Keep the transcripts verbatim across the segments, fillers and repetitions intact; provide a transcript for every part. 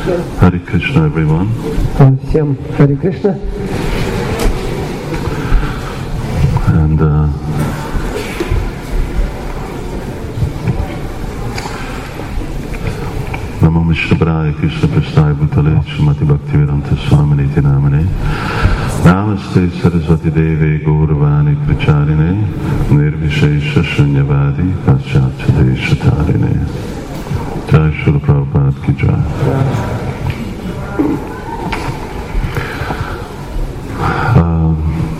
Кришна. Hare Krishna, everyone. Всем Харе Кришна. And uh, Namo Vishnupraya Krishna Prasthaya Bhutale Srimati Bhaktivedanta Swamini Iti Namane Namaste Saraswati Devi Gauravani Pracharine Nirvishesha Shunyavadi Paschatya Deshatarine. Jai Srila Prabhupada Ki Jai. Um,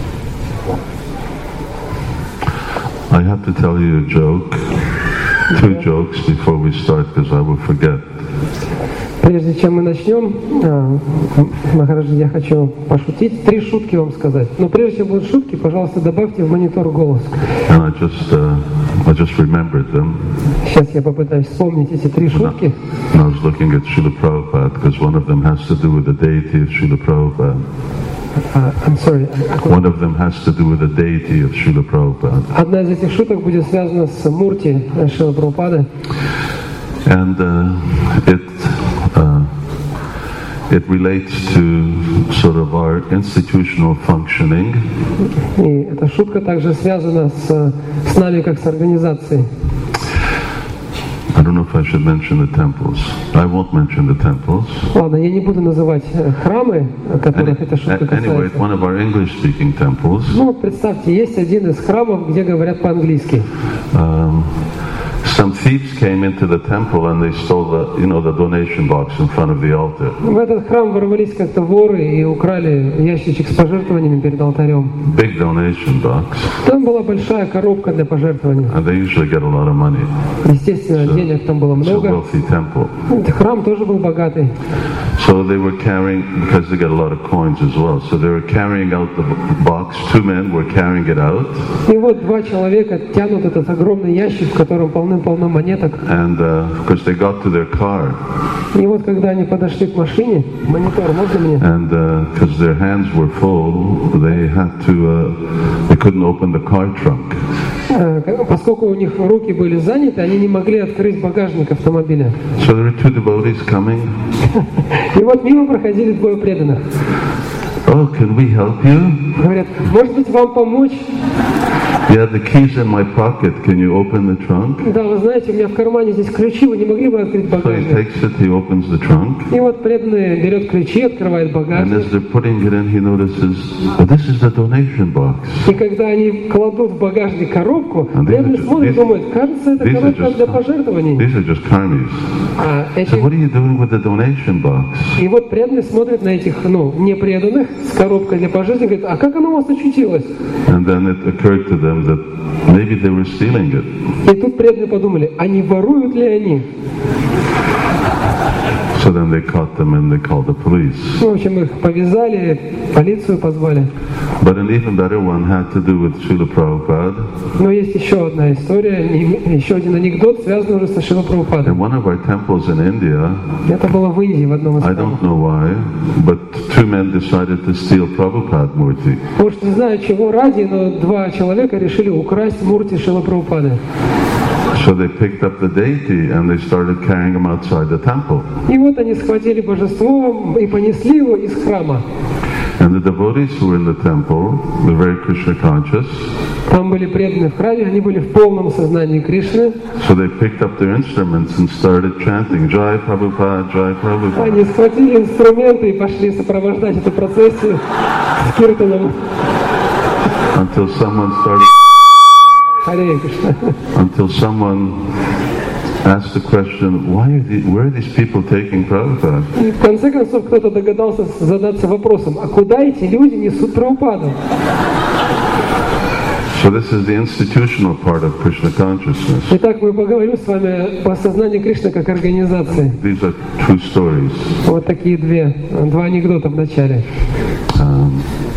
I have to tell you a joke, two jokes before we start because I will forget. Прежде чем мы начнем, Махараджи, я хочу пошутить, три шутки вам сказать. Но прежде чем будут шутки, пожалуйста, добавьте в монитор голос. And I just, uh, I just remembered them. Сейчас я попытаюсь вспомнить эти три шутки. And I was looking at Srila Prabhupada because one of them has to do with the deity of Srila Prabhupada. Uh, I'm sorry. One of them has to do with the deity of Srila Prabhupada. Одна из этих шуток будет связана с Мурти Шрила Прабхупады. And uh, it uh, it relates to sort of our institutional functioning. И эта шутка также связана с, с нами как с организацией. I don't know if I should mention the temples. I won't mention the temples. Ладно, я не буду называть храмы, которых эта шутка касается. Anyway, one of our English-speaking temples. Ну, представьте, есть один из храмов, где говорят по-английски. Um, Some thieves came into the temple and they stole the, you know, the donation box in front of the altar. В этот храм ворвались как-то воры и украли ящичек с пожертвованиями перед алтарем. Big donation box. Там была большая коробка для пожертвований. And they usually get a lot of money. Естественно, so, денег там было много. It's a wealthy temple. Храм тоже был богатый. So they were carrying, because they got a lot of coins as well. So they were carrying out the box. Two men were carrying it out. И вот два человека тянут этот огромный ящик, в котором полным-полно монеток. And uh, because they got to their car. И вот когда они подошли к машине, монитор, можно мне? And because uh, their hands were full, they had to, uh, they couldn't open the car trunk. Поскольку у них руки были заняты, они не могли открыть багажник автомобиля. So there were two devotees coming. И вот мимо проходили двое преданных. Oh, can we help you? Говорят, может быть, вам помочь? Yeah, the keys in my pocket. Can you open the trunk? Да, вы знаете, у меня в кармане здесь ключи, вы не могли бы открыть багажник? So he takes it, he opens the trunk. И вот преданный берет ключи, открывает багажник. And as they're putting it in, he notices, oh, this is the donation box. И когда они кладут в багажник коробку, преданный смотрит и думает, кажется, это коробка для пожертвований. These are just karmis. А эти... So what are you doing with the donation box? И вот преданный смотрит на этих, ну, непреданных с коробкой для пожертвований и говорит, а как оно у вас очутилось? And then it occurred to them that maybe they were stealing it. И тут преданные подумали, а не воруют ли они? So then they caught them and they called the police. В общем, их повязали, полицию позвали. But an even better one had to do with Srila Prabhupada. Но есть еще одна история, еще один анекдот, связанный уже со Шрила Прабхупадой. In one of our temples in India, это было в Индии, в одном из I don't know why, but two men decided to steal Prabhupada Murti. Может, не знаю чего ради, но два человека решили украсть Мурти Шрила Прабхупады. So they picked up the deity and they started carrying him outside the temple. И вот они схватили божество и понесли его из храма. And the devotees who were in the temple were very Krishna conscious. Там были преданные в храме, они были в полном сознании Кришны. So they picked up their instruments and started chanting Jai Prabhupada, Jai Prabhupada. Они схватили инструменты и пошли сопровождать эту процессию с киртаном. Until someone started. Харе Кришна. Until someone asked the question, why are the, where are these people taking Prabhupada? И в конце концов кто-то догадался задаться вопросом, а куда эти люди несут Прабхупаду? So this is the institutional part of Krishna consciousness. Итак, мы поговорим с вами о сознании Кришны как организации. These are true stories. Вот такие две, два анекдота в начале. Um,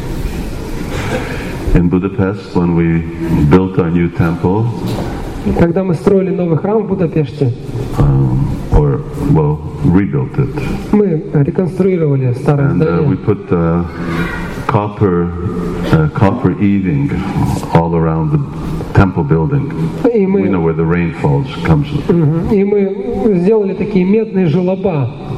in Budapest, when we built our new temple, когда мы строили новый храм в Будапеште, um, or well, rebuilt it, мы реконструировали старое and uh, we здание. put uh, copper, uh, copper eaving all around the temple building. We know where the rain falls comes. И мы сделали такие медные желоба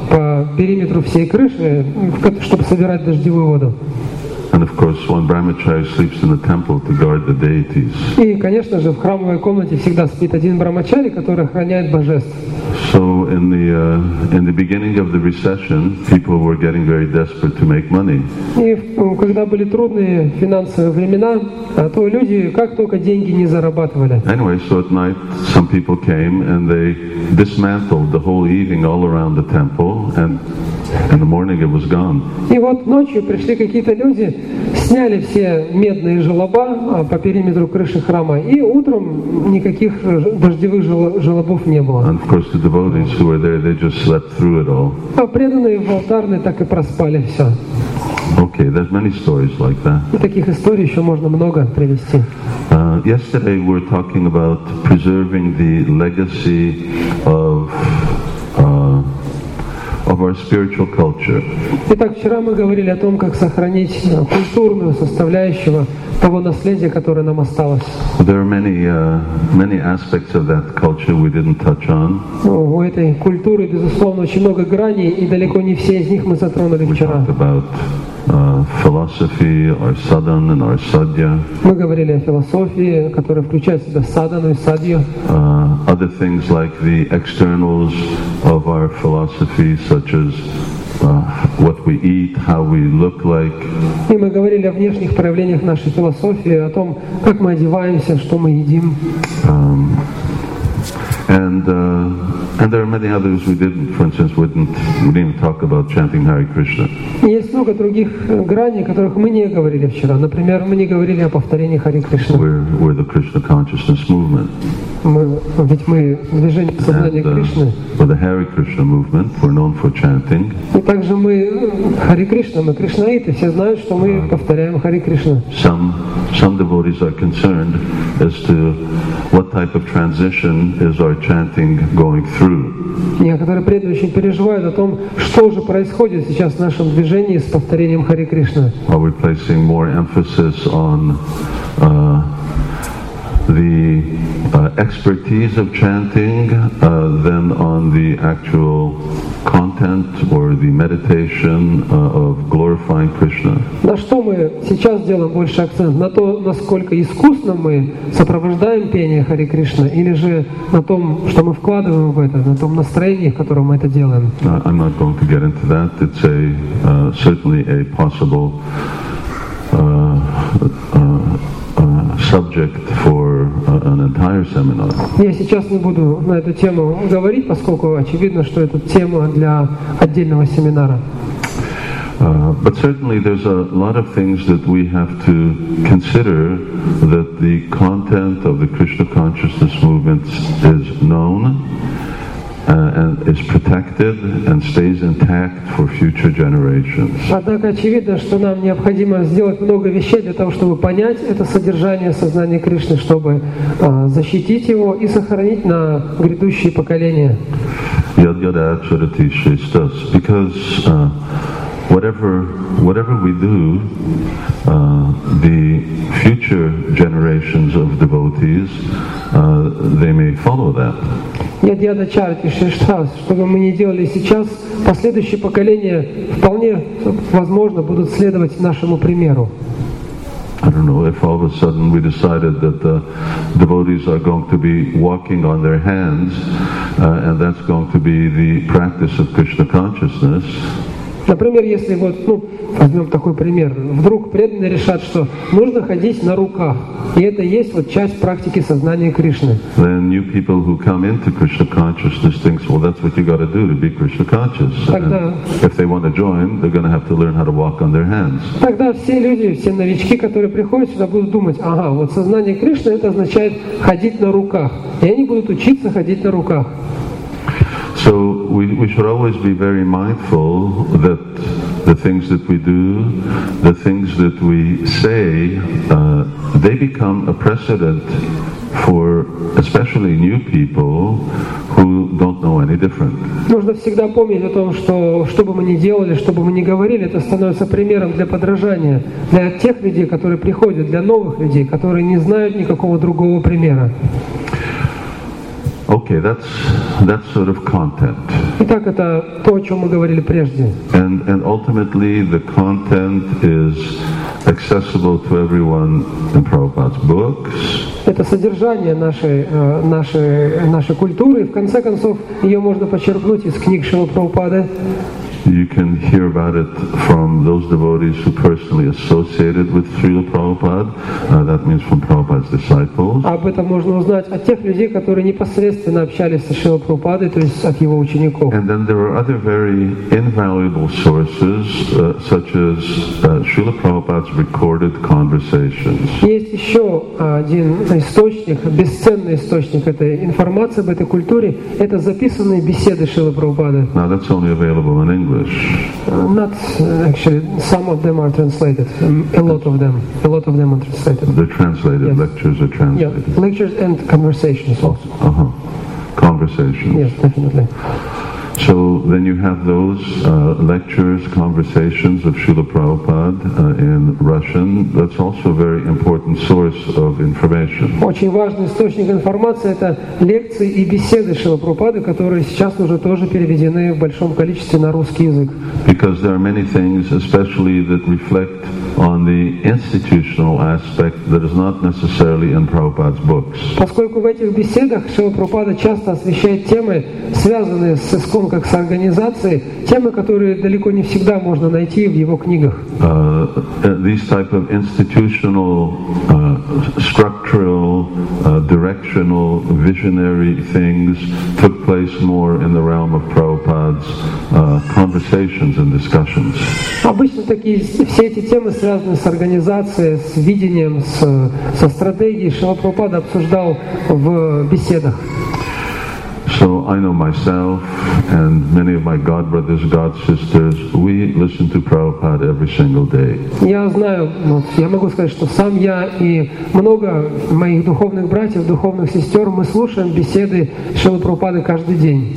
по периметру всей крыши, чтобы собирать дождевую воду. And of course, one brahmachari sleeps in the temple to guard the deities. И, конечно же, в храмовой комнате всегда спит один брамачари, который охраняет божеств. So in the uh, in the beginning of the recession, people were getting very desperate to make money. И когда были трудные финансовые времена, то люди как только деньги не зарабатывали. Anyway, so at night, some people came and they dismantled the whole evening all around the temple, and in the morning it was gone. И вот ночью пришли какие-то люди, сняли все медные желоба по периметру крыши храма, и утром никаких дождевых желобов не было. And of course, the devotees who were there, they just slept through it all. А преданные в алтарной так и проспали все. Okay, there's many stories like that. И таких историй еще можно много привести. Uh, yesterday we were talking about preserving the legacy of uh, of our spiritual culture. Итак, вчера мы говорили о том, как сохранить культурную составляющую того наследия, которое нам осталось. There are many uh, many aspects of that culture we didn't touch on. У этой культуры, безусловно, очень много граней, и далеко не все из них мы затронули вчера. About uh, philosophy, our sadhana and our sadhya. Мы говорили о философии, которая включает в себя садану и садью. Uh, other things like the externals of our philosophy, such as uh, what we eat, how we look like. И мы говорили о внешних проявлениях нашей философии, о том, как мы одеваемся, что мы едим. Um, And uh, and there are many others we didn't. For instance, we didn't we didn't even talk about chanting Hare Krishna. Есть много других граней, о которых мы не говорили вчера. Например, мы не говорили о повторении Харе Кришны. We're we're the Krishna consciousness movement. Мы, ведь мы движение сознания And, uh, Кришны. for the Hare Krishna movement, we're known for chanting. И также мы Харе Кришна, мы кришнаиты, все знают, что мы повторяем Харе Кришна. Some some devotees are concerned as to what type of transition is our chanting going through. Некоторые преданные очень переживают о том, что же происходит сейчас в нашем движении с повторением Харе Кришны. Are we placing more emphasis on uh, the uh, expertise of chanting uh, than on the actual content or the meditation uh, of glorifying Krishna? На что мы сейчас делаем больше акцент? На то, насколько искусно мы сопровождаем пение Харе Кришна, или же на том, что мы вкладываем в это, на том настроении, в котором мы это делаем? Uh, I'm not going to get into that. It's a uh, certainly a possible uh, uh, uh, subject for uh, an entire seminar. Я сейчас не буду на эту тему говорить, поскольку очевидно, что это тема для отдельного семинара. Uh, but certainly there's a lot of things that we have to consider, that the content of the Krishna consciousness movement is known uh, and is protected and stays intact for future generations. Однако очевидно, что нам необходимо сделать много вещей для того, чтобы понять это содержание сознания Кришны, чтобы uh, защитить его и сохранить на грядущие поколения. Yad yada acharati shrestas, because uh, whatever whatever we do, uh, the future generations of devotees, uh, they may follow that. Яд-яда чарати шриштхас, что бы мы ни делали сейчас, последующие поколения вполне возможно будут следовать нашему примеру. I don't know, if all of a sudden we decided that the devotees are going to be walking on their hands, uh, and that's going to be the practice of Krishna consciousness. Например, если вот, ну, возьмем такой пример, вдруг преданные решат, что нужно ходить на руках, и это и есть вот часть практики сознания Кришны. Then new people who come into Krishna consciousness thinks, well, that's what you got to do to be Krishna conscious. Тогда, And if they want to join, they're going to have to learn how to walk on their hands. тогда все люди, все новички, которые приходят сюда, будут думать, ага, вот сознание Кришны это означает ходить на руках, и они будут учиться ходить на руках. So we, we should always be very mindful that the things that we do, the things that we say, uh, they become a precedent for especially new people who don't know any different. Нужно всегда помнить о том, что что бы мы ни делали, что бы мы ни говорили, это становится примером для подражания для тех людей, которые приходят, для новых людей, которые не знают никакого другого примера. Okay, that's that's sort of content. Итак, это то, о чем мы говорили прежде. And and ultimately the content is accessible to everyone in Prabhupada's books. Это содержание нашей, нашей, нашей культуры, и в конце концов ее можно почерпнуть из книг Шрилы Прабхупады. You can hear about it from those devotees who personally associated with Srila Prabhupada. Uh, that means from Prabhupada's disciples. Об этом можно узнать от тех людей, которые непосредственно общались со Шрилой Прабхупадой, то есть от его учеников. And then there are other very invaluable sources, uh, such as uh, Srila Prabhupada's recorded conversations. Есть еще один источник, бесценный источник этой информации об этой культуре. Это записанные беседы Шрилы Прабхупады. Now that's only available in English. Uh, not uh, actually. Some of them are translated. Um, a lot of them. A lot of them are translated. They're translated. Yes. Lectures are translated. Yeah, lectures and conversations also. Uh-huh. Conversations. Yes, definitely. So then you have those uh, lectures, conversations of Srila Prabhupada uh, in Russian. That's also a very important source of information. Очень важный источник информации — это лекции и беседы Шрилы Прабхупады, которые сейчас уже тоже переведены в большом количестве на русский язык. Because there are many things, especially that reflect on the institutional aspect that is not necessarily in Prabhupada's books. Поскольку в этих беседах Шрила Прабхупада часто освещает темы, связанные с ИСККОН как с организацией, темы, которые далеко не всегда можно найти в его книгах. Uh, these type of institutional, uh, structural, uh, directional, visionary things took place more in the realm of Prabhupada's uh, conversations and discussions. Обычно такие, все эти темы связаны с организацией, с видением, с, со стратегией. Шрила Прабхупада обсуждал в беседах. So I know myself and many of my god brothers, god sisters, we listen to Prabhupada every single day. Я знаю, вот, я могу сказать, что сам я и много моих духовных братьев, духовных сестер, мы слушаем беседы Шрилы Прабхупады каждый день.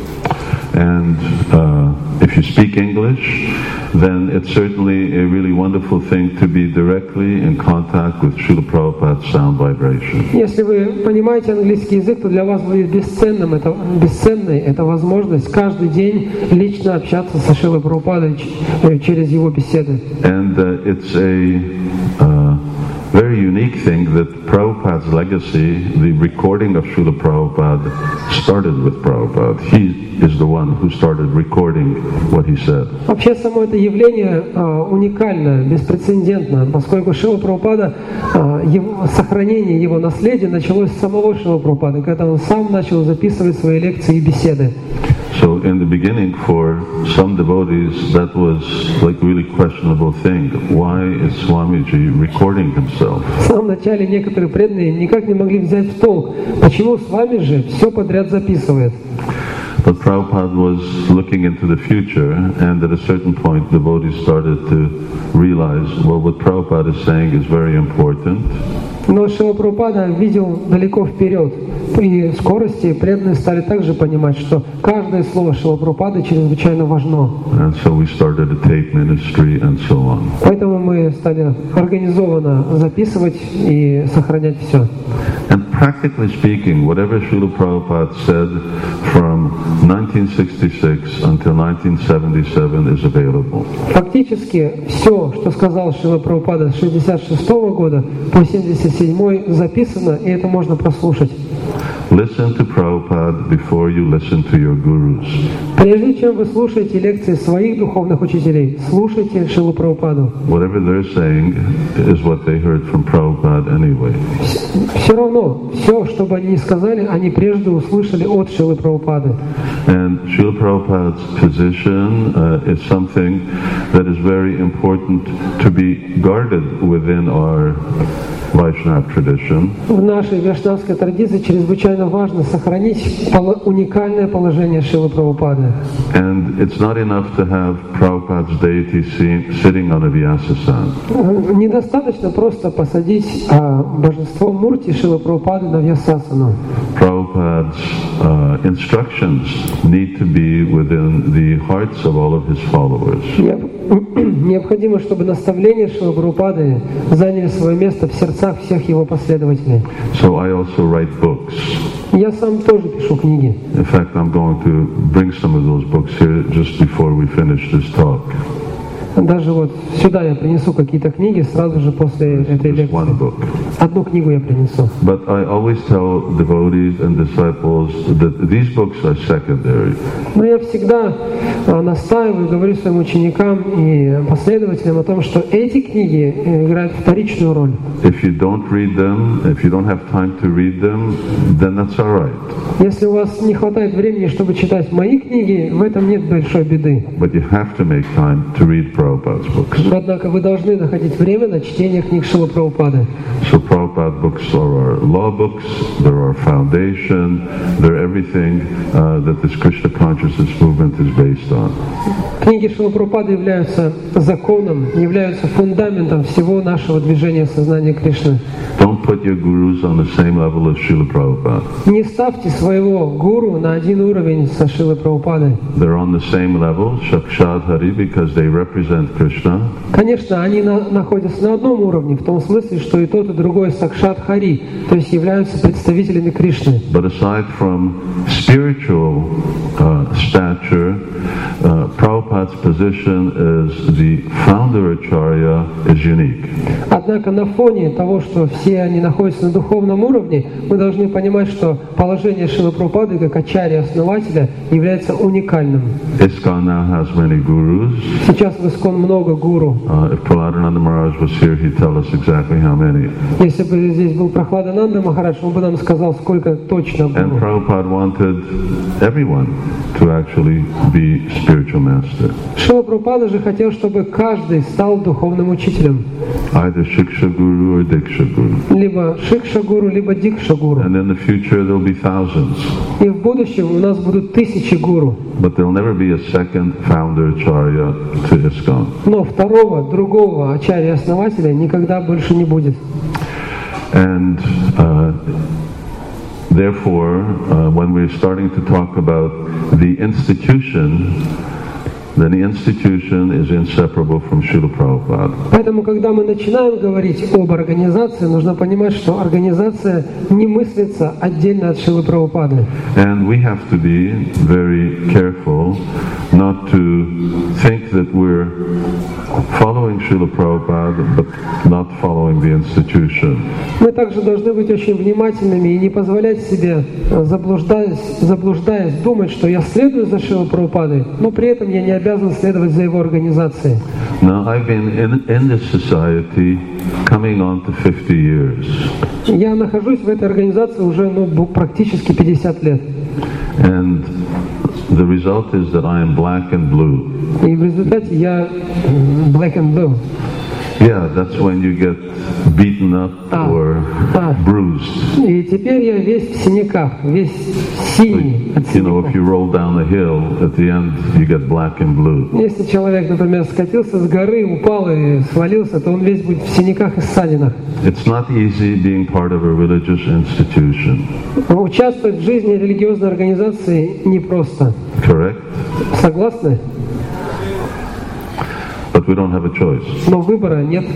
And uh, if you speak English, then it's certainly a really wonderful thing to be directly in contact with Srila Prabhupada's sound vibration. Если вы понимаете английский язык, то для вас будет бесценным, это, бесценной эта возможность каждый день лично общаться со Шрилой Прабхупадой через его беседы. And uh, it's a uh, very unique thing that Prabhupada's legacy, the recording of Srila Prabhupada, started with Prabhupada. He is the one who started recording what he said. Вообще само это явление э, уникально, беспрецедентно, поскольку Шрила Прабхупада, э, его, сохранение его наследия началось с самого Шрила Прабхупады, когда он сам начал записывать свои лекции и беседы. So in the beginning, for some devotees, that was like a really questionable thing. Why is Swamiji recording himself? В самом начале некоторые преданные никак не могли взять в толк, почему Свамиджи все подряд записывает. But Prabhupada was looking into the future, and at a certain point, devotees started to realize, well, what Prabhupada is saying is very important. Но Шрила Прабхупада видел далеко вперед. При скорости преданные стали также понимать, что каждое слово Шрила Прабхупады чрезвычайно важно. And so we started a tape ministry and so on. Поэтому мы стали организованно записывать и сохранять все. And practically speaking, whatever Srila Prabhupada said from nineteen sixty-six until nineteen seventy-seven is available. Фактически все, что сказал Шрила Прабхупада с шестьдесят шестого года по семьдесят седьмой, записано, и это можно прослушать. Listen to Prabhupada before you listen to your gurus. Прежде чем вы слушаете лекции своих духовных учителей, слушайте Шрилу Прабхупаду. Whatever they're saying is what they heard from Prabhupada anyway. Все равно, все, что бы они ни сказали, они прежде услышали от Шрилы Прабхупады. And Srila Prabhupada's position uh, is something that is very important to be guarded within our Vaishnava tradition. В нашей вайшнавской традиции чрезвычайно важно сохранить уникальное положение Шрилы Прабхупады. And it's not enough to have Prabhupada's deity see, sitting on a vyasasana. Недостаточно просто посадить а, божество Мурти Шрилы Прабхупады на вьясасану. Prabhupada's uh, instructions need to be within the hearts of all of his followers. Необходимо, чтобы наставления Шрилы Прабхупады заняли свое место в сердцах всех его последователей. So I also write books. Я сам тоже пишу книги. In fact, I'm going to bring some of those books here just before we finish this talk. Даже вот сюда я принесу какие-то книги сразу же после этой Just one лекции. book. Одну книгу я принесу. But I always tell devotees and disciples that these books are secondary. Но я всегда а, настаиваю, говорю своим ученикам и последователям о том, что эти книги э, играют вторичную роль. If you don't read them, if you don't have time to read them, then that's all right. Если у вас не хватает времени, чтобы читать мои книги, в этом нет большой беды. But you have to make time to read Prabhupada's books. Но, однако вы должны находить время на чтение книг Шрилы Прабхупады. So Prabhupada books are our law books, they're our foundation, they're everything uh, that this Krishna consciousness movement is based on. Книги Шрилы Прабхупады являются законом, являются фундаментом всего нашего движения сознания Кришны. Don't put your gurus on the same level as Srila Prabhupada. Не ставьте своего гуру на один уровень со Шрилой Прабхупадой. They're on the same level, Sakshat Hari, because they represent Krishna. Конечно, они на, находятся на одном уровне, в том смысле, что и тот, и другой Сакшат Хари, то есть являются представителями Кришны. But aside from spiritual uh, stature, uh, Prabhupada's position as the founder Acharya is unique. Однако на фоне того, что все они находятся на духовном уровне, мы должны понимать, что положение Шрилы Прабхупады как ачарья основателя является уникальным. ISKCON now has many gurus. Сейчас в ИСККОН много гуру. Uh, if Prahladananda Maharaj was here, he'd tell us exactly how many. Если бы здесь был Прахладананда Махарадж, он бы нам сказал, сколько точно And гуру. Prabhupada wanted everyone to actually be spiritual master. Шрила Прабхупада же хотел, чтобы каждый стал духовным учителем. Either Shiksha Guru or Diksha Guru. Либо Шикша Гуру, либо Дикша Гуру. And in the future there'll be thousands. И в будущем у нас будут тысячи гуру. But there'll never be a second founder Acharya to ISKCON. Но второго, другого ачарья-основателя никогда больше не будет. And uh, therefore, uh, when we're starting to talk about the institution, then the institution is inseparable from Srila Prabhupada. Поэтому, когда мы начинаем говорить об организации, нужно понимать, что организация не мыслится отдельно от Шрилы Прабхупады. And we have to be very careful not to think that we're following Srila Prabhupada but not following the institution. Мы также должны быть очень внимательными и не позволять себе, заблуждаясь, заблуждаясь, думать, что я следую за Шрилой Прабхупадой, но при этом я не обязан следовать за его организацией. Now, I've been in, in this society coming on to fifty years. Я нахожусь в этой организации уже ну, практически пятьдесят лет. And the result is that I am black and blue. И в результате я black and blue. Yeah, that's when you get beaten up Ah. or Ah. bruised. И теперь я весь в синяках, весь синий от You know, if синяков. you roll down a hill, at the end you get black and blue. Если человек, например, скатился с горы, упал и свалился, то он весь будет в синяках и ссадинах. It's not easy being part of a religious institution, Участвовать в жизни религиозной организации непросто. correct? Согласны? But we don't have a choice. Но выбора нет.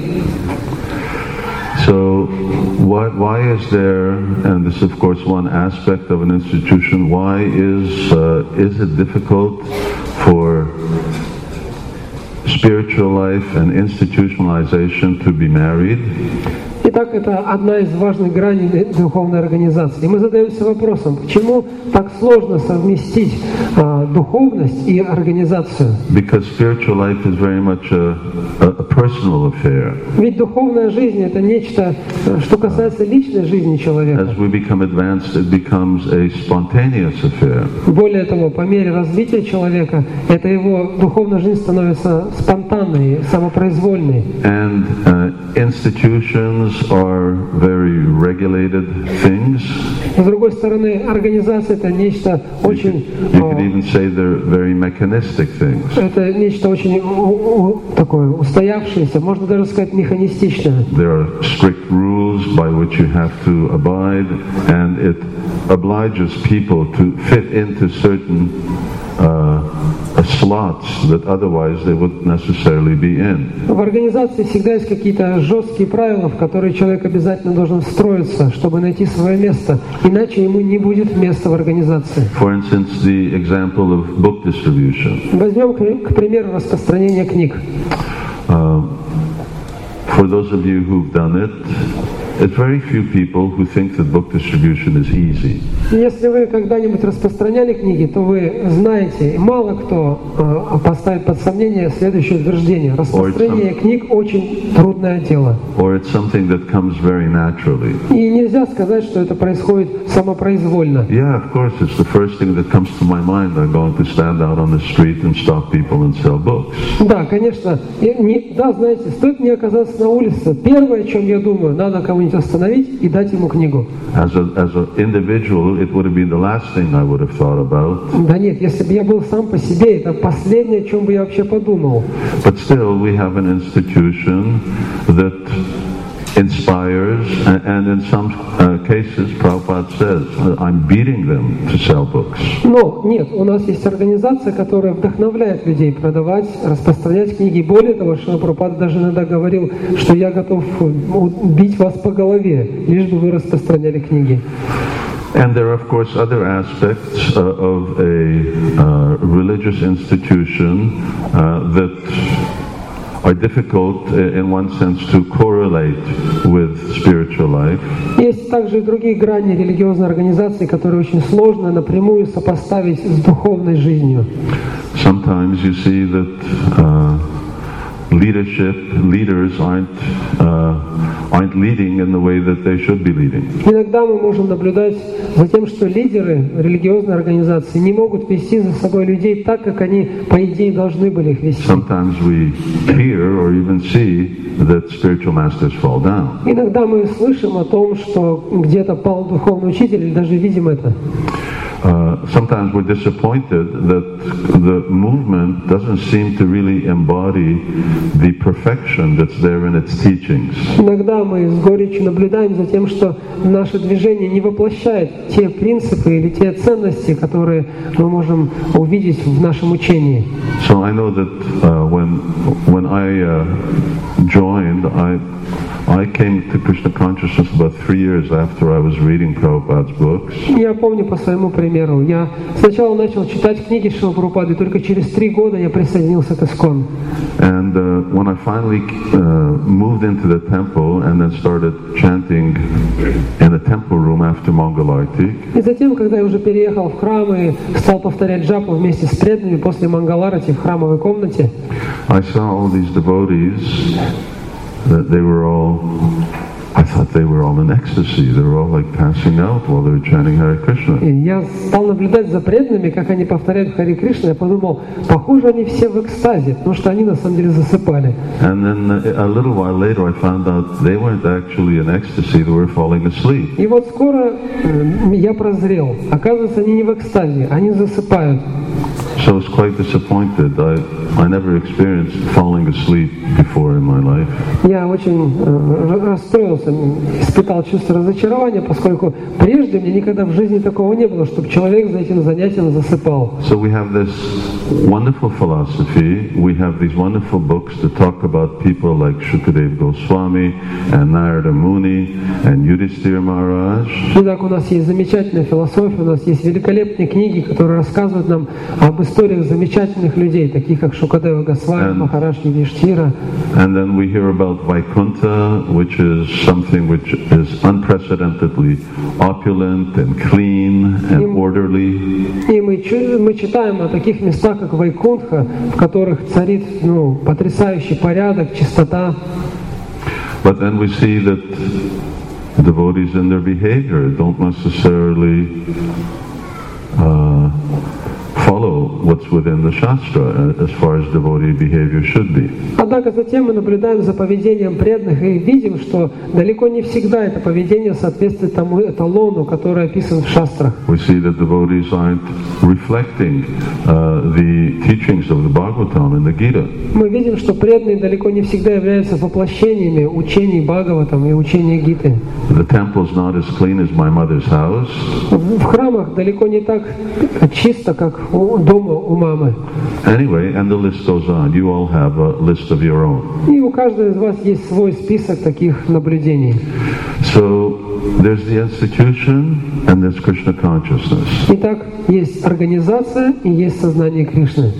So why, why is there, and this is of course one aspect of an institution, why is, uh, is it difficult for spiritual life and institutionalization to be married? Итак, это одна из важных граней духовной организации. И мы задаемся вопросом, почему так сложно совместить а, духовность и организацию? Because spiritual life is very much a, a, a personal affair. Ведь духовная жизнь — это нечто, что касается личной жизни человека. As we become advanced, it becomes a spontaneous affair. Более того, по мере развития человека, эта его духовная жизнь становится спонтанной, самопроизвольной. And uh, institutions are very regulated things. С другой стороны, организация — это нечто You очень, could, you could even say they're very mechanistic things. это нечто очень у- у- такое устоявшееся, можно даже сказать механистичное. There are strict rules by which you have to abide, and it obliges people to fit into certain uh, slots that otherwise they wouldn't necessarily be in. В организации всегда есть какие-то жесткие правила, в которые человек обязательно должен встроиться, чтобы найти свое место, иначе ему не будет места в организации. For instance, the example of book distribution. Возьмем, к примеру, распространение книг. Uh, for those of you who've done it, it's very few people who think that book distribution is easy. Если вы когда-нибудь распространяли книги, то вы знаете, мало кто э, поставит под сомнение следующее утверждение. Распространение книг очень трудное дело. Or it's something that comes very naturally. И нельзя сказать, что это происходит самопроизвольно. Yeah, of course, it's the first thing that comes to my mind. I'm going to stand out on the street and stop people and sell books. Да, конечно. И не, да, знаете, стоит мне оказаться на улице, первое, о чем я думаю, надо кого-нибудь остановить и дать ему книгу. As a, as an individual, it would have been the last thing I would have thought about. Да нет, если бы я был сам по себе, это последнее, о чем бы я вообще подумал. But still, we have an institution that inspires, and, and in some uh, cases, Prabhupada says, I'm beating them to sell books. Но нет, у нас есть организация, которая вдохновляет людей продавать, распространять книги. Более того, Шрила Прабхупада даже иногда говорил, что я готов бить вас по голове, лишь бы вы распространяли книги. And there are, of course, other aspects uh, of a uh, religious institution uh, that are difficult in one sense to correlate with spiritual life. Есть также и другие грани религиозной организации, которые очень сложно напрямую сопоставить с духовной жизнью. Sometimes you see that uh, leadership, leaders aren't uh, aren't leading in the way that they should be leading. Иногда мы можем наблюдать за тем, что лидеры религиозной организации не могут вести за собой людей так, как они, по идее, должны были их вести. Sometimes we hear or even see that spiritual masters fall down. Иногда мы слышим о том, что где-то пал духовный учитель, или даже видим это. Uh, sometimes we're disappointed that the movement doesn't seem to really embody the perfection that's there in its teachings. Иногда мы с горечью наблюдаем за тем, что наше движение не воплощает те принципы или те ценности, которые мы можем увидеть в нашем учении. So I know that uh, when when I uh, joined, I I came to Krishna consciousness about three years after I was reading Prabhupada's books. Я помню по своему примеру. Я сначала начал читать книги Шрилы Прабхупады, только через три года я присоединился к Искон. And uh, when I finally uh, moved into the temple and then started chanting in the temple room after Mongol Arati. И затем, когда я уже переехал в храм и стал повторять джапу вместе с преданными после Мангаларати в храмовой комнате, I saw all these devotees. That they were all, I thought they were all in ecstasy. They were all like passing out while they were chanting Hare Krishna. И я стал наблюдать за преданными, как они повторяют Харе Кришна. Я подумал, похоже, они все в экстазе, потому что они на самом деле засыпали. And then a little while later, I found out they weren't actually in ecstasy; they were falling asleep. И вот скоро я прозрел. Оказывается, они не в экстазе, они засыпают. So I was quite disappointed. I I never experienced falling asleep before in my life. Я очень э, расстроился, испытал чувство разочарования, поскольку прежде мне никогда в жизни такого не было, чтобы человек за этим занятием засыпал. So we have this wonderful philosophy. We have these wonderful books that talk about people like Shukadeva Goswami and Narada Muni and Yudhishthira Maharaj. Итак, у нас есть замечательная философия, у нас есть великолепные книги, которые рассказывают нам об историях замечательных людей, таких как Шукадева Госвами, Махарадж Юдхиштира. And then we hear about Vaikuntha, which is something which is unprecedentedly opulent and clean and orderly. И мы, мы читаем о таких местах, как Вайкунтха, в которых царит ну, потрясающий порядок, чистота. But then we see that devotees in their behavior don't necessarily uh, follow what's within the Shastra as far as devotee behavior should be. Однако затем мы наблюдаем за поведением преданных и видим, что далеко не всегда это поведение соответствует тому эталону, который описан в шастрах. We see that devotees aren't reflecting uh, the teachings of the Bhagavatam and the Gita. Мы видим, что преданные далеко не всегда являются воплощениями учений Бхагаватам и учения Гиты. The temple is not as clean as my mother's house. В храмах далеко не так чисто, как дома дома у мамы. Anyway, and the list goes on. You all have a list of your own. И у каждого из вас есть свой список таких наблюдений. So there's the institution and there's Krishna consciousness. Итак, есть организация и есть сознание Кришны.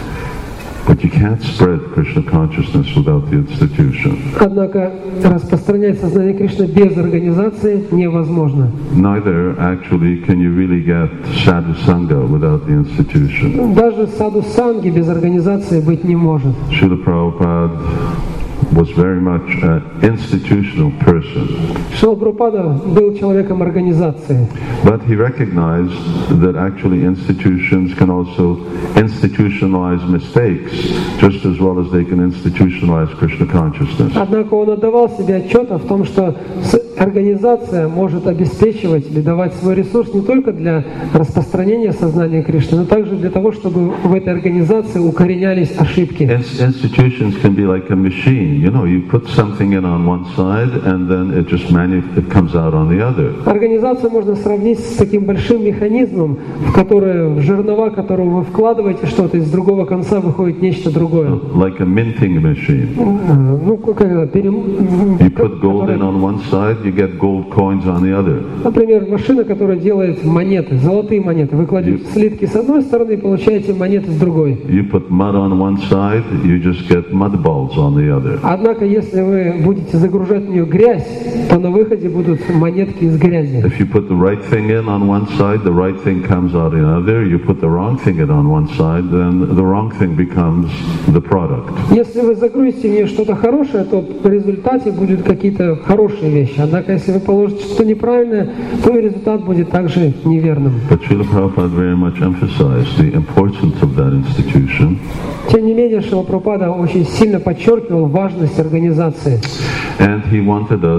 But you can't spread Krishna consciousness without the institution. Однако распространять сознание Кришны без организации невозможно. Neither actually can you really get sadhu sangha without the institution. Даже саду санги без организации быть не может. Srila Prabhupada was very much an institutional person. Шрила Прабхупада был человеком организации. But he recognized that actually institutions can also institutionalize mistakes just as well as they can institutionalize Krishna consciousness. Однако он отдавал себе отчет в том, что организация может обеспечивать или давать свой ресурс не только для распространения сознания Кришны, но также для того, чтобы в этой организации укоренялись ошибки. Institutions can be like a machine. You know, you put something in on one side and then it just manu- it comes out on the other. Организацию можно сравнить с таким большим механизмом, в который, в жернова которого вы вкладываете что-то, и с другого конца выходит нечто другое. Like a minting machine. Ну, как перем... You put gold in on one side, you get gold coins on the other. Например, машина, которая делает монеты, золотые монеты. Вы кладете you, слитки с одной стороны и получаете монеты с другой. You put mud on one side, you just get mud balls on the other. Однако, если вы будете загружать в нее грязь, то на выходе будут монетки из грязи. If you put the right thing in on one side, the right thing comes out in another. You put the wrong thing in on one side, then the wrong thing becomes the product. Если вы загрузите в нее что-то хорошее, то в результате будут какие-то хорошие вещи. Однако, если вы положите что-то неправильное, то и результат будет также неверным. But Srila Prabhupada very much emphasized the importance of that institution. Тем не менее, Шрила Прабхупада очень сильно подчеркивал важность организации. And he wanted us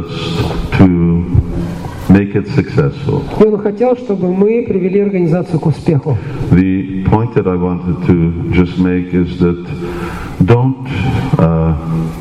to make it successful. И он хотел, чтобы мы привели организацию к успеху. The point that I wanted to just make is that don't uh,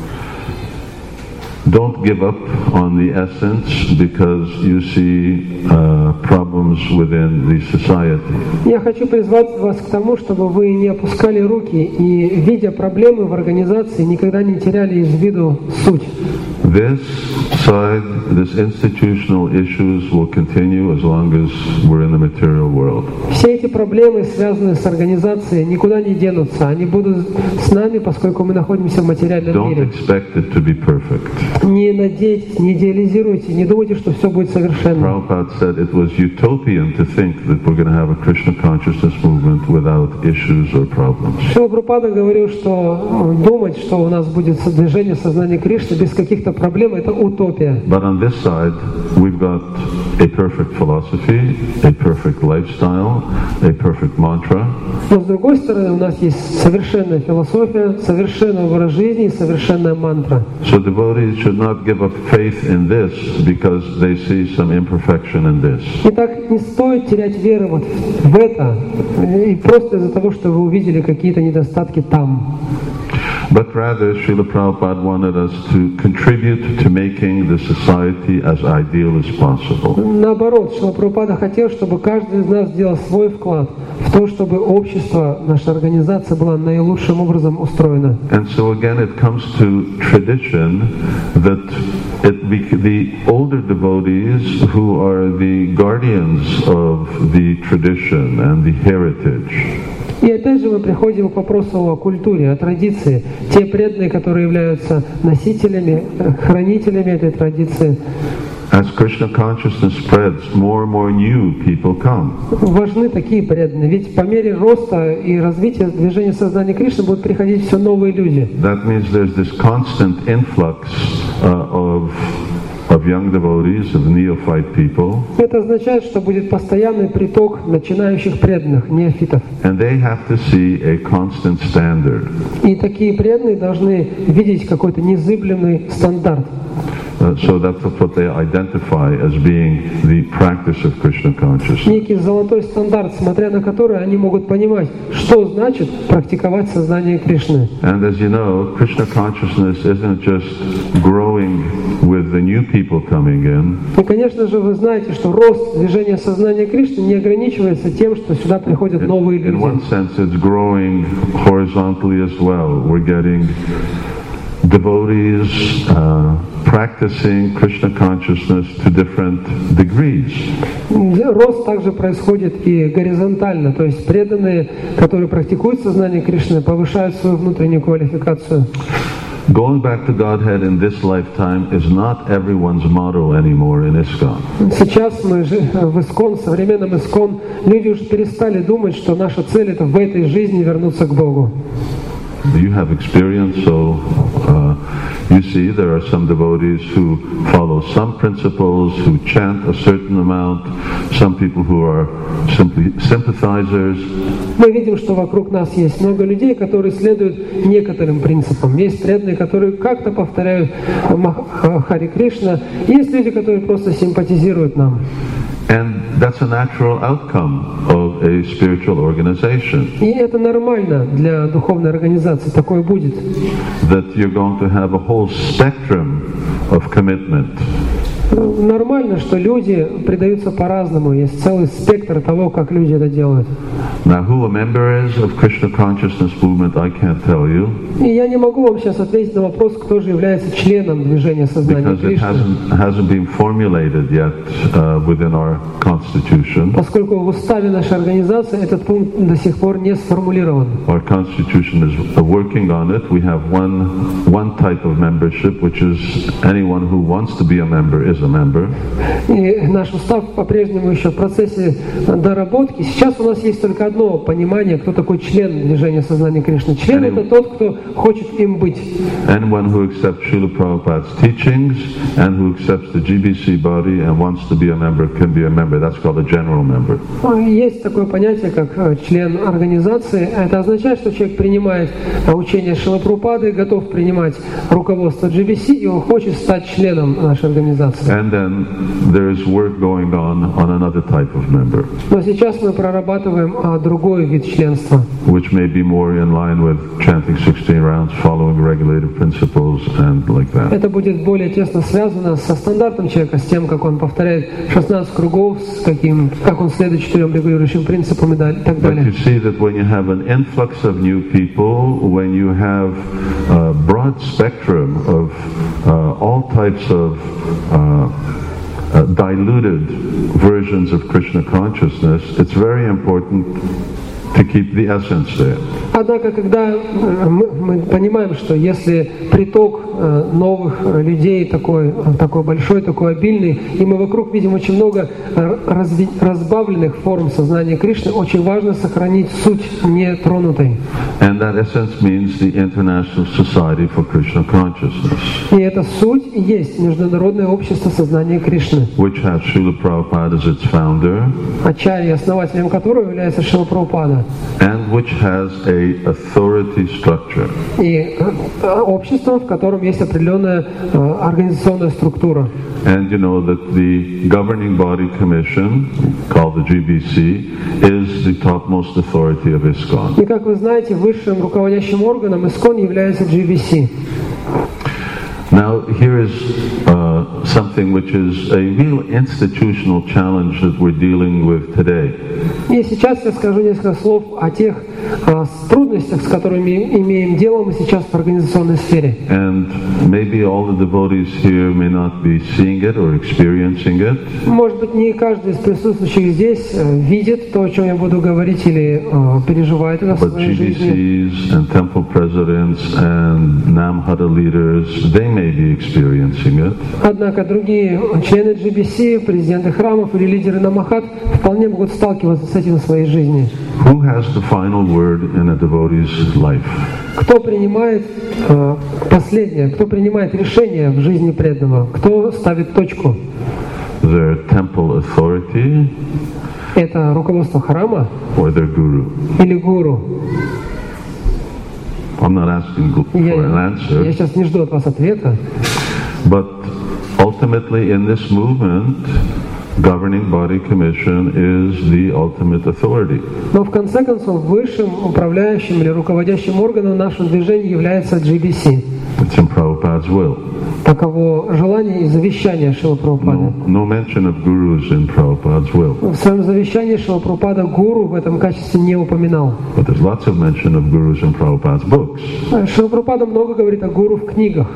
don't give up on the essence because you see uh, problems within the society. Я хочу призвать вас к тому, чтобы вы не опускали руки и, видя проблемы в организации, никогда не теряли из виду суть. This side, this institutional issues will continue as long as we're in the material world. Все эти проблемы, связанные с организацией, никуда не денутся. Они будут с нами, поскольку мы находимся в материальном Don't мире. expect it to be perfect. Не надейтесь, не идеализируйте, не думайте, что все будет совершенно. Prabhupada said it was utopian to think that we're going to have a Krishna consciousness movement without issues or problems. Шрила Прабхупада говорил, что думать, что у нас будет движение сознания Кришны без каких-то проблем, это утопия. But on this side, we've got a perfect philosophy, a perfect lifestyle, a perfect mantra. Но с другой стороны, у нас есть совершенная философия, совершенный образ жизни и совершенная мантра. So devotees should not give up faith in this because they see some imperfection in this. Итак, не стоит терять веры вот в это, и просто из-за того, что вы увидели какие-то недостатки там. But rather, Srila Prabhupada wanted us to contribute to making the society as ideal as possible. Наоборот, Шрила Прабхупада хотел, чтобы каждый из нас сделал свой вклад в то, чтобы общество, наша организация была наилучшим образом устроена. And so again, it comes to tradition that it be, the older devotees who are the guardians of the tradition and the heritage. И опять же мы приходим к вопросу о культуре, о традиции. Те преданные, которые являются носителями, хранителями этой традиции. As Krishna consciousness spreads, more and more new people come. Важны такие преданные, ведь по мере роста и развития движения сознания Кришны будут приходить все новые люди. That means there's this constant influx uh, of of young devotees, of neophyte people. Это означает, что будет постоянный приток начинающих преданных, неофитов. And they have to see a constant standard. И такие преданные должны видеть какой-то незыблемый стандарт. Uh, so that's what they identify as being the practice of Krishna consciousness. Некий золотой стандарт, смотря на который они могут понимать, что значит практиковать сознание Кришны. And as you know, Krishna consciousness isn't just growing with the new people coming in, И, конечно же, вы знаете, что рост движения сознания Кришны не ограничивается тем, что сюда приходят новые in one люди. sense, it's growing horizontally as well. We're getting devotees uh, practicing Krishna consciousness to different degrees. Рост также происходит и горизонтально, то есть преданные, которые практикуют сознание Кришны, повышают свою внутреннюю квалификацию. Going back to Godhead in this lifetime is not everyone's motto anymore in ISKCON. Сейчас мы же в ИСККОН, в современном ИСККОН, люди уже перестали думать, что наша цель это в этой жизни вернуться к Богу. You have experience, so uh, you see there are some devotees who follow some principles, who chant a certain amount, some people who are simply sympathizers. Мы видим, что вокруг нас есть много людей, которые следуют некоторым принципам. Есть преданные, которые как-то повторяют Хари Кришна. Есть люди, которые просто симпатизируют нам. And that's a natural outcome of a spiritual organization. И это нормально для духовной организации, такое будет. That you're going to have a whole spectrum of commitment. Нормально, что люди предаются по-разному. Есть целый спектр того, как люди это делают. Now, who a member is of Krishna Consciousness Movement, I can't tell you. И я не могу вам сейчас ответить на вопрос, кто же является членом движения сознания Because it Кришны. hasn't, hasn't been formulated yet uh, within our constitution. Поскольку в уставе нашей организации этот пункт до сих пор не сформулирован. Our constitution is working on it. We have one one type of membership, which is anyone who wants to be a member is a member. И наш устав по-прежнему еще в процессе доработки. Сейчас у нас есть только одно понимание, кто такой член движения сознания Кришны. Член это тот, кто хочет им быть. Anyone who accepts Srila Prabhupada's teachings and who accepts the G B C body and wants to be a member can be a member. That's called a general member. Есть такое понятие, как член организации. Это означает, что человек принимает учение Шрилы Прабхупады, готов принимать руководство G B C, и он хочет стать членом нашей организации. And then there is work going on on another type of member. Но сейчас мы прорабатываем другой вид членства. Which may be more in line with chanting sixteen rounds, following regulative principles and like that. Это будет более тесно связано со стандартом человека, с тем, как он повторяет шестнадцать кругов, с каким, как он следует четырем регулирующим принципам и так далее. But you see that when you have an influx of new people, when you have a broad spectrum of uh, all types of uh, uh, diluted versions of Krishna consciousness, it's very important to keep the essence there. Однако, когда мы, мы понимаем, что если приток новых людей такой, такой большой, такой обильный, и мы вокруг видим очень много разви, разбавленных форм сознания Кришны, очень важно сохранить суть нетронутой. And that essence means the International Society for Krishna Consciousness. И эта суть и есть Международное общество сознания Кришны, which has Srila Prabhupada as its founder, ачарья, основателем которого является Шрила Прабхупада, and which has a authority structure. И общество, в котором есть определенная организационная структура. And you know that the governing body commission, called the G B C, is the topmost authority of ISKCON. И как вы знаете, высшим руководящим органом ИСККОН является G B C. Now, here is uh, something which is a real institutional challenge that we're dealing with today. И сейчас я скажу несколько слов о тех uh, трудностях, с которыми имеем дело мы сейчас в организационной сфере. And maybe all the devotees here may not be seeing it or experiencing it. Может быть, не каждый из присутствующих здесь uh, видит то, о чем я буду говорить, или uh, переживает это в своей жизни. But G B Cs and temple presidents and Namhata leaders, they may be experiencing it. Однако другие члены G B C, президенты храмов или лидеры Намахат вполне могут сталкиваться с этим в своей жизни. Who has the final word in a devotee's life? Кто принимает э, последнее, кто принимает решение в жизни преданного, кто ставит точку? Their temple authority, это руководство храма or their guru? Или гуру? I'm not asking for Я, an answer. я сейчас не жду от вас ответа. But ultimately in this movement, governing body commission is the ultimate authority. Но в конце концов высшим управляющим или руководящим органом нашего движения является G B C. It's in Prabhupada's will. Таково желание и завещание Шрила Прабхупады. No, no mention of gurus in Prabhupada's will. В своем завещании Шрила Прабхупада гуру в этом качестве не упоминал. But there's lots of mention of gurus in Prabhupada's books. Шрила Прабхупада много говорит о гуру в книгах.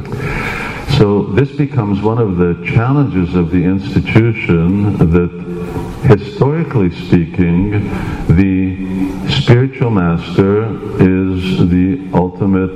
So this becomes one of the challenges of the institution, that historically speaking, the spiritual master is the ultimate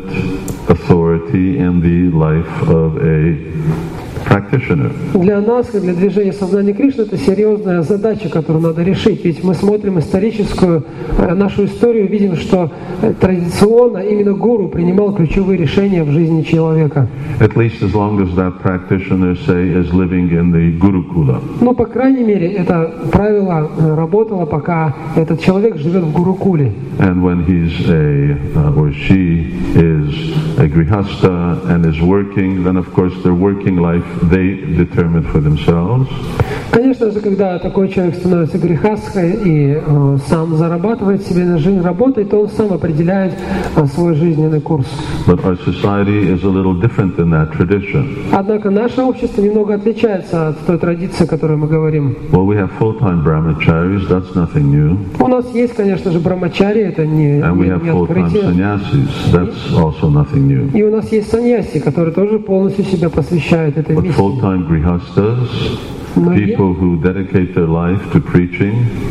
authority in the life of a practitioner. Для нас, как для движения сознания Кришны, это серьезная задача, которую надо решить. Ведь мы смотрим историческую нашу историю, видим, что традиционно именно гуру принимал ключевые решения в жизни человека. At least as long as that practitioner, say, is living in the Gurukula. Ну, по крайней мере, это правило работало, пока этот человек живет в Гурукуле. And when he's a uh, or she is a grihasta and is working, then of course their working life they determine for themselves. Конечно же, когда такой человек становится грехастхой и э, сам зарабатывает себе на жизнь, работает, то он сам определяет э, свой жизненный курс. But our society is a little different than that tradition. Однако наше общество немного отличается от той традиции, о которой мы говорим. Well, we have full-time brahmacharis, that's nothing new. У нас есть, конечно же, брамачари, это не, And we не, have не full-time открытие. sannyasis, that's also nothing new. И у нас есть саньяси, которые тоже полностью себя посвящают этой But миссии. full-time grihastas, Но people who dedicate their life to preaching,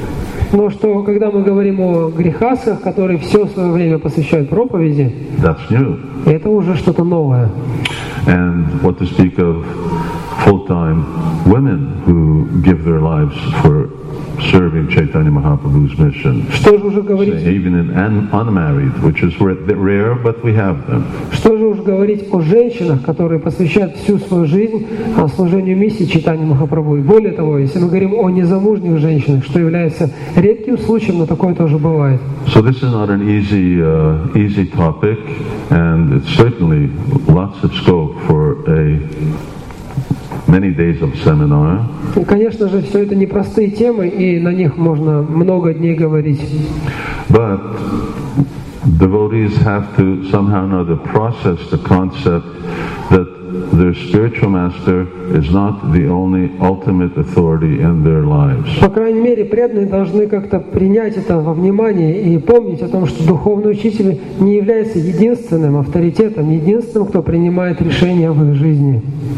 Но что, когда мы говорим о грехасах, которые все свое время посвящают проповеди, that's new. это уже что-то новое. And what to speak of full-time women who give their lives for serving Chaitanya Mahaprabhu's mission. Что же уже говорить, Say, even in un- unmarried, which is rare, but we have them. что же уж говорить о женщинах, которые посвящают всю свою жизнь служению миссии Чайтаньи Махапрабху. И более того, если мы говорим о незамужних женщинах, что является редким случаем, но такое тоже бывает. So this is not an easy, uh, easy topic, and it's certainly lots of scope for a many days of seminar. И, конечно же, все это непростые темы, и на них можно много дней говорить. But devotees have to somehow or other process the concept that their spiritual master is not the only ultimate authority in their lives. По крайней мере, преданные должны как-то принять это во внимание и помнить о том, что духовный учитель не является единственным авторитетом, единственным, кто принимает решения в их жизни.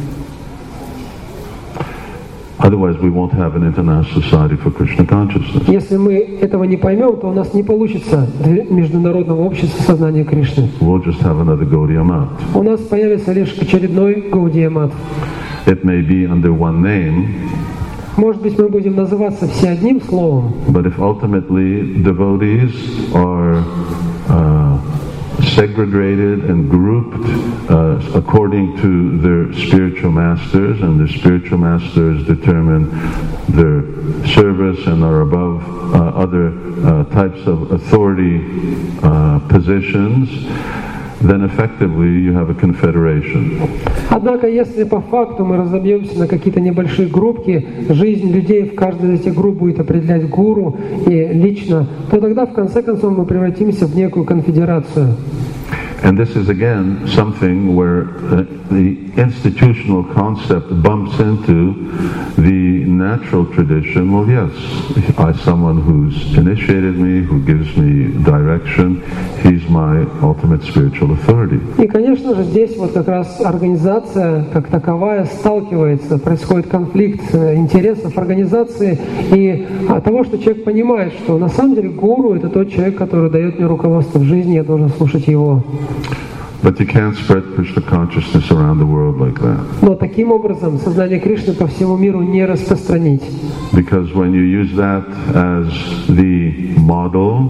Otherwise, we won't have an international society for Krishna consciousness. Если мы этого не поймем, то у нас не получится международного общества сознания Кришны. We'll just have another Gaudiya Math. У нас появится лишь очередной Гаудия Мат. It may be under one name, Может быть, мы будем называться все одним словом, but if ultimately devotees are uh, segregated and grouped uh, according to their spiritual masters, and their spiritual masters determine their service and are above uh, other uh, types of authority uh, positions, then effectively you have a confederation. Однако, если по факту мы разобьемся на какие-то небольшие группки, жизнь людей в каждой из этих групп будет определять гуру и лично, то тогда в конце концов мы превратимся в некую конфедерацию. And this is again something where uh, the institutional concept bumps into the natural tradition. Well, yes, I someone who's initiated me, who gives me direction, he's my ultimate spiritual authority. И, конечно же, здесь вот как раз организация как таковая сталкивается, происходит конфликт интересов организации и того, что человек понимает, что на самом деле гуру — это тот человек, который дает мне руководство в жизни, я должен слушать его. But you can't spread Krishna consciousness around the world like that. Но таким образом сознание Кришны по всему миру не распространить. Because when you use that as the model,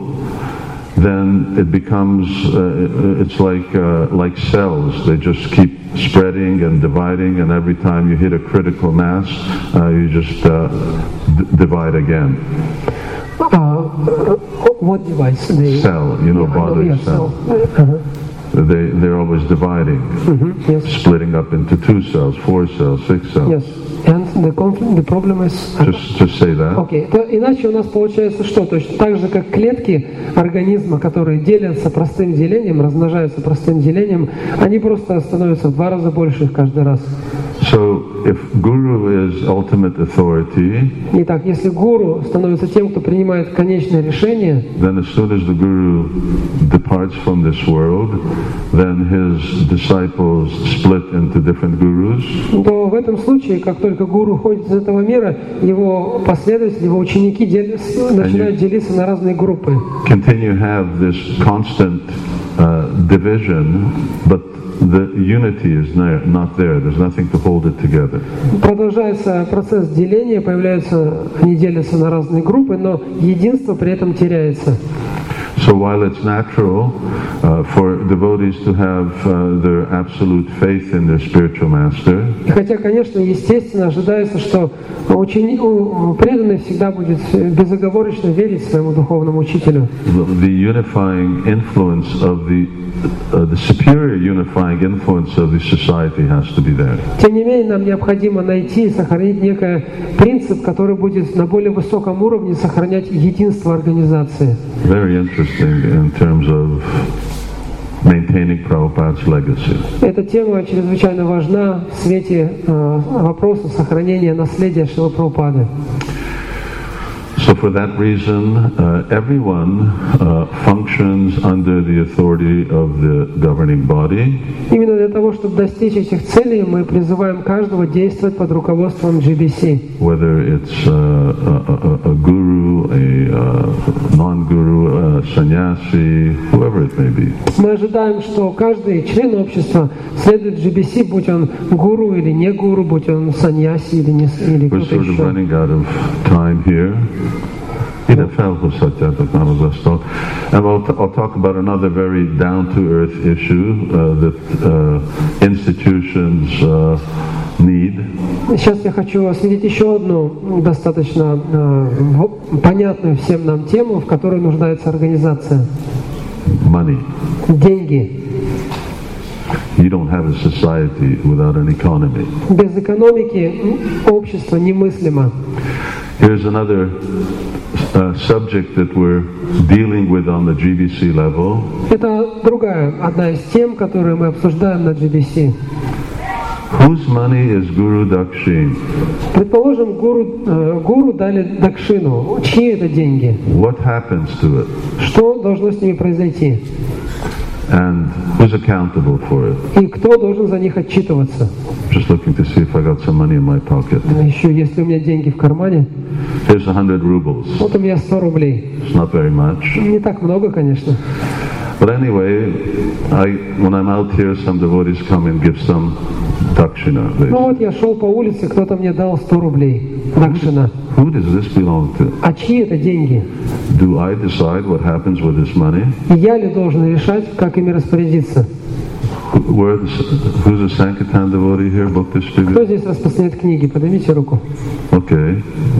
then it becomes, uh, it's like uh, like cells. They just keep spreading and dividing, and every time you hit a critical mass, uh, you just uh, d- divide again. Uh, what device? The Cell, you know, yeah, body yeah, cell. uh-huh. They, they're always dividing, Mm-hmm. Yes. splitting up into two cells, four cells, six cells. Yes. And the conflict, the problem is... Just, just say that. Окей, okay. Иначе у нас получается что? Точно так же, как клетки организма, которые делятся простым делением, размножаются простым делением, они просто становятся в два раза больше их каждый раз. So, if Guru is ultimate authority, Итак, если гуру становится тем, кто принимает конечное решение, then as soon as the Guru departs from this world, then his disciples split into different gurus. то в этом случае, как только гуру уходит из этого мира, его последователи, его ученики дел... начинают делиться на разные группы. Continue have this constant uh, division, but the unity is there, not there. There's nothing to hold it together. Продолжается процесс деления, появляются, они делятся на разные группы, но единство при этом теряется. So while it's natural uh, for devotees to have uh, their absolute faith in their spiritual master, И хотя, конечно, естественно, ожидается, что ученик, преданный всегда будет безоговорочно верить своему духовному учителю. the unifying influence of the uh, the superior unifying influence of the society has to be there. Тем не менее, нам необходимо найти и сохранить некий принцип, который будет на более высоком уровне сохранять единство организации. Very interesting in terms of maintaining Prabhupada's legacy. Эта тема чрезвычайно важна в свете э, вопроса сохранения наследия Шрилы Прабхупады. So for that reason, uh, everyone uh, functions under the authority of the governing body. Именно для того, чтобы достичь этих целей, мы призываем каждого действовать под руководством джи би си. Whether it's uh, a, a, a guru, a uh, non-guru, a sannyasi, whoever it may be. Мы ожидаем, что каждый член общества следует джи би си, будь он гуру или не гуру, будь он саньяси или не или We're кто-то sort of еще. running out of time here. And I'll, t- I'll talk about another very down-to-earth issue uh, that uh, institutions uh, need. Сейчас я хочу осветить еще одну достаточно э, понятную всем нам тему, в которой нуждается организация. Money. Деньги. You don't have a society without an economy. Без экономики общество немыслимо. Here's another uh, subject that we're dealing with on the джи би си level. Это другая, одна из тем, которые мы обсуждаем на джи би си. Whose money is Guru Dakshin? Предположим, гуру, э, гуру дали дакшину. Чьи это деньги? What happens to it? Что должно с ними произойти? And who's accountable for it? И кто должен за них отчитываться? Just looking to see if I got some money in my pocket. Еще, если у меня деньги в кармане, Here's a hundred rubles. вот у меня сто рублей. It's not very much. Не так много, конечно. But anyway, I, when I'm out here, some devotees come and give some dakshina. They, Ну вот я шел по улице, кто-то мне дал сто рублей. Дакшина. who does this belong to? А чьи это деньги? Do I decide what happens with this money? И я ли должен решать, как ими распорядиться? Where the, who's the Sankirtan devotee here? Book Кто distributor? здесь распространяет книги? Поднимите руку. Okay.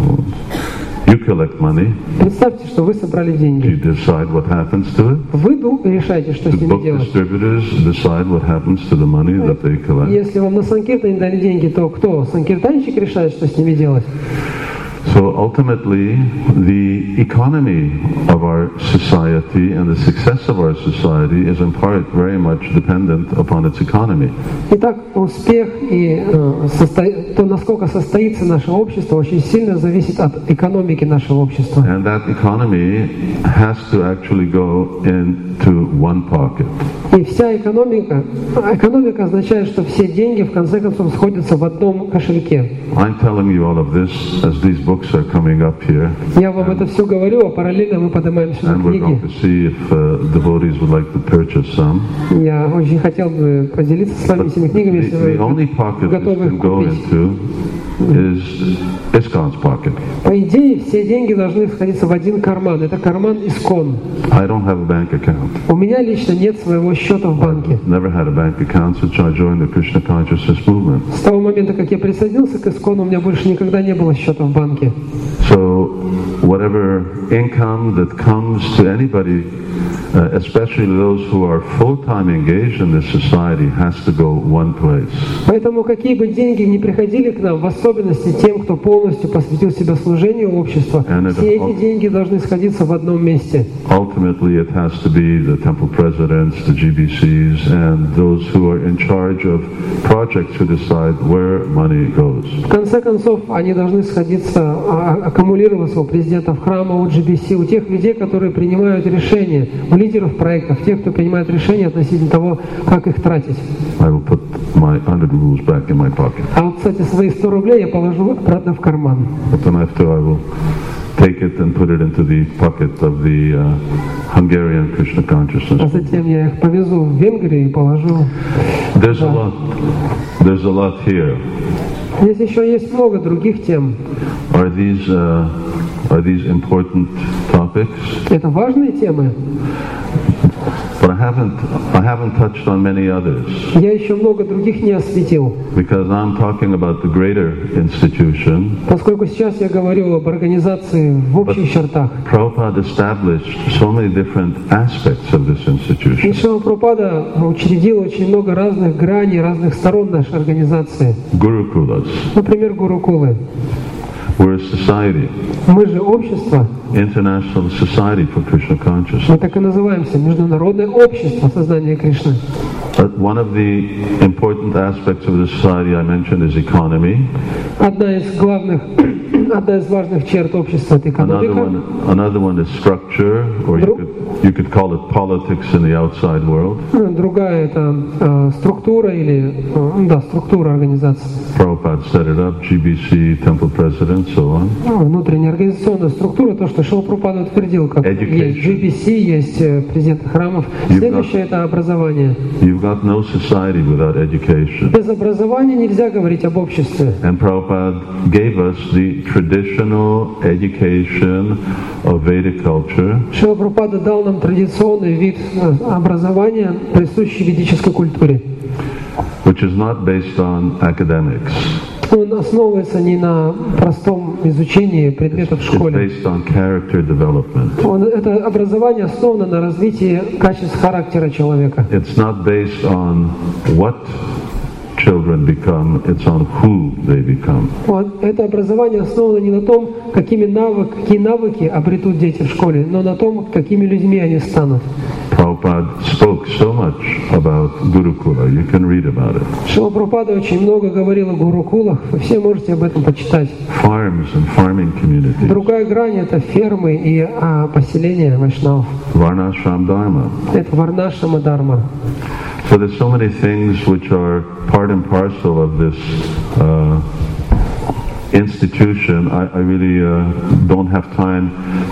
You collect money. Представьте, что вы собрали You деньги. decide what happens to it. Вы ду- решаете, что The с ними book делать. distributors decide what happens to the money that they collect. Если вам на Санкиртане дали деньги, то кто? Санкиртанщик решает, что с ними делать. So ultimately, the economy of our society and the success of our society is in part very much dependent upon its economy. Итак, успех и э, состо- то, насколько состоится наше общество, очень сильно зависит от экономики нашего общества. And that economy has to actually go into one pocket. И вся экономика, а экономика означает, что все деньги в конце концов сходятся в одном кошельке. I'm telling you all of this as these books are coming up here. Я вам это все говорю, а параллельно мы поднимаем сюда And we're going книги. to see if uh, devotees would like to purchase some. Я очень хотел бы поделиться с вами But этими книгами, the, если the only вы pocket this готовы can их go купить. into is ISKCON's pocket. По идее, все деньги должны находиться в один карман. Это карман Искон. I don't have a bank account. У меня лично нет своего счета в банке. Never had a bank account since I joined the Krishna consciousness movement. С того момента, как я присоединился к Искону, у меня больше никогда не было счета в банке. So whatever income that comes to anybody uh, especially those who are full-time engaged in this society, has to go one place. Поэтому какие бы деньги ни приходили к нам, в особенности тем, кто полностью посвятил себя служению общества, все эти деньги должны сходиться в одном месте. Ultimately, it has to be the temple presidents, the G B Cs, and those who are in charge of projects who decide where money goes. В конце концов, они должны сходиться, аккумулироваться у президентов храма, у G B C, у тех людей, которые принимают решения, у лидеров проектов, тех, кто принимает решения относительно того, как их тратить. I will put my hundred rubles back in my pocket. А вот, кстати, свои сто рублей я положу обратно в карман. But then after I will take it and put it into the pocket of the uh, Hungarian Krishna consciousness. А затем я их повезу в Венгрию и положу. There's a lot. There's a lot here. Здесь еще есть много других тем. Are these uh, are these important topics? Это важные темы. But I haven't I haven't touched on many others. Я еще много других не осветил. Because I'm talking about the greater institution. Поскольку сейчас я говорю об организации в общих чертах. Prabhupada established so many different aspects of this institution. И Шрила Прабхупада учредил очень много разных граней, разных сторон нашей организации. Gurukulas. Например, гурукулы. We're a society. Мы же общество. International Society for Krishna Consciousness. Мы так и называемся, Международное общество сознания Кришны. But one of the important aspects of the society I mentioned is economy. Одна из главных, одна из важных черт общества — это экономика. Another one, another one is structure, or you could, you could call it politics in the outside world. Другая — это э, структура или, э, да, структура организации. Prabhupada set it up, G B C, temple president, so on. Внутренняя организационная структура, то, что Шрила Прабхупада утвердил, как Education. есть G B C, есть президенты храмов. Следующее — это образование. You've got no society without education. Без образования нельзя говорить об обществе. And Prabhupada gave us the traditional education of Vedic culture. Шрила Прабхупада дал нам традиционный вид образования, присущий ведической культуре. Which is not based on academics. Он основывается не на простом изучении предметов в It's школе. based on character development. Он, это образование основано на развитии качеств характера человека. It's not based on what children become, it's on who they become. Вот, это образование основано не на том, какими навык, какие навыки обретут дети в школе, но на том, какими людьми они станут. Prabhupada spoke so much about Gurukula. You can read about it. Шрила Прабхупада очень много говорил о гурукулах, вы все можете об этом почитать. Farms and farming communities. Другая грань — это фермы и а, поселения вайшнавов. Varnashram Dharma. Это варнашрама дхарма. So there's so many things which are part and parcel of this uh, institution. I, I really uh, don't have time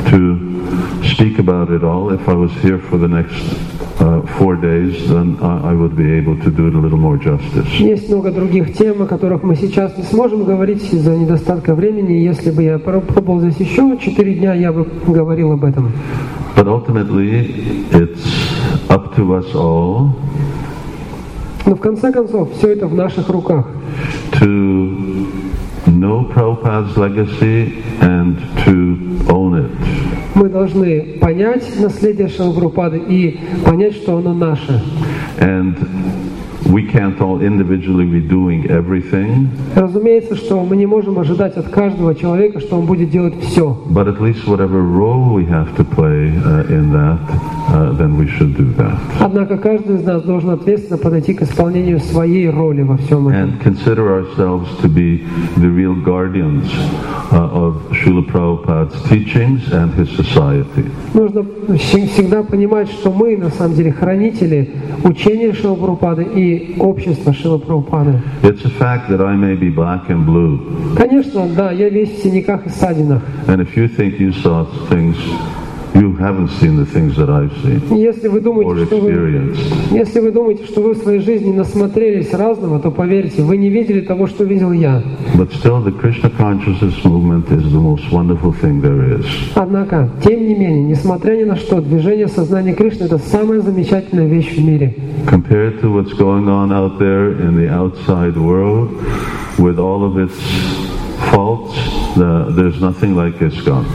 to speak about it all. If I was here for the next uh, four days, then I, I would be able to do it a little more justice. Есть много других тем, о которых мы сейчас не сможем говорить из-за недостатка времени. Если бы я пробовал здесь еще четыре дня, я бы говорил об этом. But ultimately, it's up to us all. Но в конце концов, все это в наших руках. To know Prabhupada's legacy and to own it. Мы должны понять наследие Шрилы Прабхупады и понять, что оно наше. And we can't all individually be doing everything. Разумеется, что мы не можем ожидать от каждого человека, что он будет делать все. But at least whatever role we have to play uh, in that, uh, then we should do that. Однако каждый из нас должен ответственно подойти к исполнению своей роли во всем этом. And consider ourselves to be the real guardians uh, of Srila Prabhupada's teachings and his society. Нужно всегда понимать, что мы на самом деле хранители учения Шрилы Прабхупады и общества Шрилы Прабхупады. It's a fact that I may be black and blue. Конечно, да, я весь в синяках и ссадинах. And if you think you saw things, you haven't seen the things that I've seen Если вы or думаете, что вы, experienced. если вы думаете, что вы в своей жизни насмотрелись разного, то поверьте, вы не видели того, что видел я. But still, the Krishna consciousness movement is the most wonderful thing there is. Однако, тем не менее, несмотря ни на что, движение сознания Кришны — это самая замечательная вещь в мире. Compared to what's going on out there in the outside world, with all of its faults, the, there's nothing like ISKCON.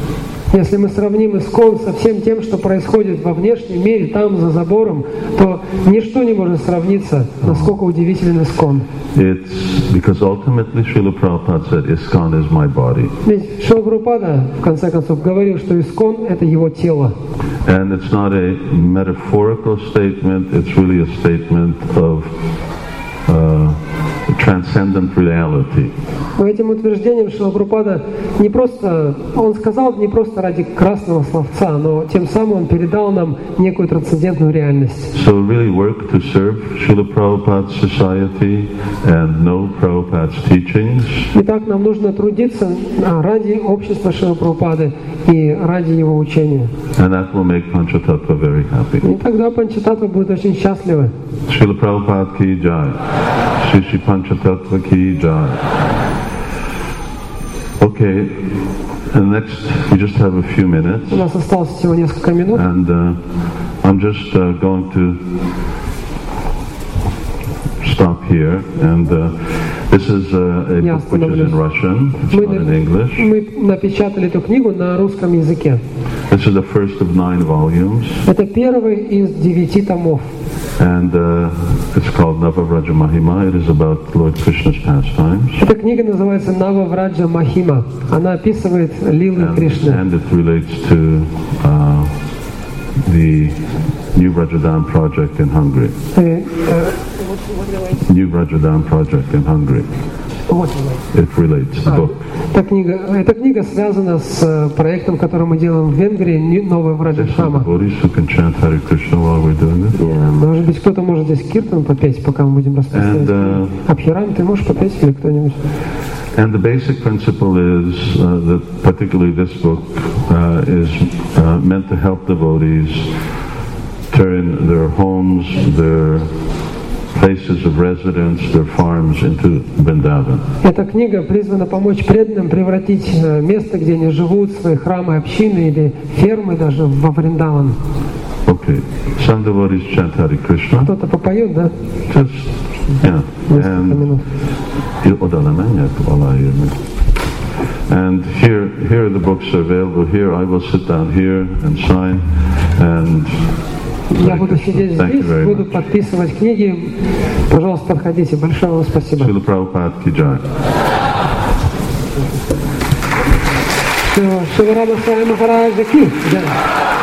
Если мы сравним Искон со всем тем, что происходит во внешнем мире, там, за забором, то ничто не может сравниться, насколько удивителен Искон. It's because ultimately Srila Prabhupada said, ISKCON is my body. Ведь Шрила Прабхупада, в конце концов, говорил, что Искон — это его тело. And it's not a metaphorical statement, it's really a statement of uh, transcendent reality. Этим утверждением Шрила Прабхупада не просто, он сказал не просто ради красного словца, но тем самым он передал нам некую трансцендентную реальность. So really work to serve Srila Prabhupada's society and know Prabhupada's teachings. Итак, нам нужно трудиться ради общества Шрилы Прабхупады и ради его учения. And that will make Panchatattva very happy. И тогда Панчататтва будет очень счастливы. Srila Prabhupada ki jai. Shri Shri Panchatattva ki jai. Okay, and next we just have a few minutes. У нас осталось всего несколько минут. And uh, I'm just uh, going to stop here. And uh, this is uh, a book which is in Russian. It's not in English. Мы напечатали эту книгу на русском языке. This is the first of nine volumes. Это первый из девяти томов. And uh, it's called Navavraja Mahima. It is about Lord Krishna's pastimes. Эта книга называется Нававраджа Махима. Она описывает лилы Кришны. And it relates to uh, the New Rajadam project in Hungary. New Rajadam project in Hungary. It relates, the book. Эта книга, эта книга связана с проектом, который мы делаем в Венгрии, новая Враджадхама. Может быть, кто-то может здесь киртан попеть, пока мы будем расписывать. Uh, Абхирам, ты можешь попеть или кто-нибудь? And the basic principle is uh, that particularly this book uh, is uh, meant to help devotees turn their homes, their places of residence, their farms into Vrindavan. Эта книга призвана помочь преданным превратить место, где они живут, свои храмы, общины или фермы даже во Вриндаван. Okay. Some devotees chant Hare Krishna. Кто-то попоет, да? Just, yeah. And, and here, here the books are available. Here I will sit down here and sign and Я буду сидеть здесь, буду подписывать книги. Пожалуйста, подходите. Большое вам спасибо. Шрила Прабхупада ки джай. Шрила Рама Свами Махараджа ки джай.